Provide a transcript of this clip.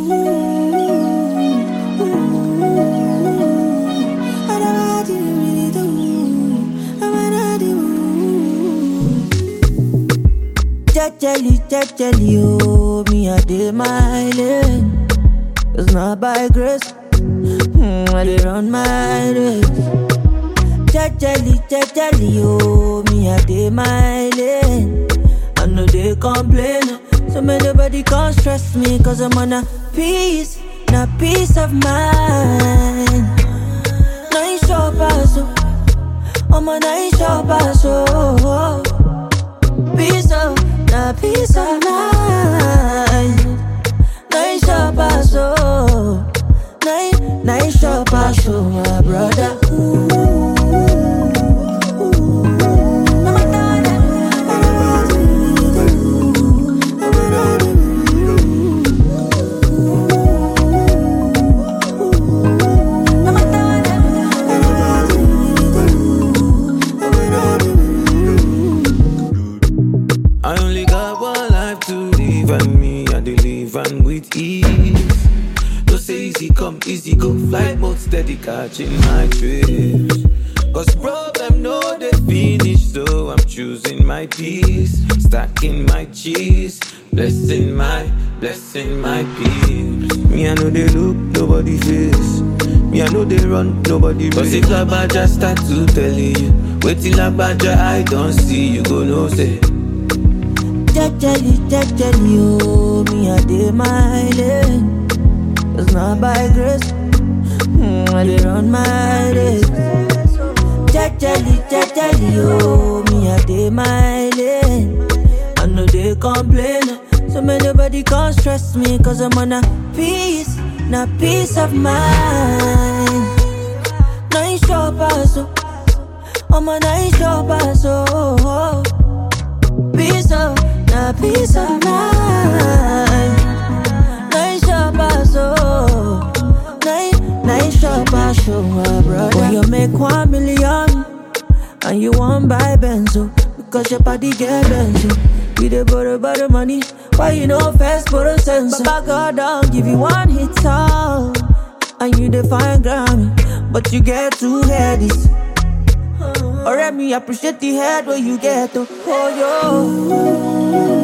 Jejely, oh, me I did my lane. It's not by grace, I did run my race. Jejely, oh, me I did my lane. I know they complain, so nobody can't stress me, cause I'm on a peace, not peace of mind. Nice shop, I'm a nice shop, peace of, not peace of mind. Nice shop, nice shop, my brother. Come easy, go flight mode steady, catching my trips. Cause problem no they finish, so I'm choosing my peace, stacking my cheese, blessing my peace. Me I know they look, nobody face. Me I know they run, nobody race. Cause if Labaja start to tell you, wait till Labaja I don't see, you go no say. Jejely, oh, me I did my lane. It's not by grace, I did run my race. Jejely, oh, me I did my lane. I know they complain, so nobody can't stress me, cause I'm on a peace, not peace of mind. Nice shop, I'm a nice shop, peace of, not peace of mind. Nice shop, my brother. When you make 1 million and you want buy Benzo, because your body get Benzo. You dey borrow money, why you know first borrow sense? Baba God don't give you one hit song, and you define Grammy, but you get 2 headies. Alright, me appreciate the head where you get to. Oh yo.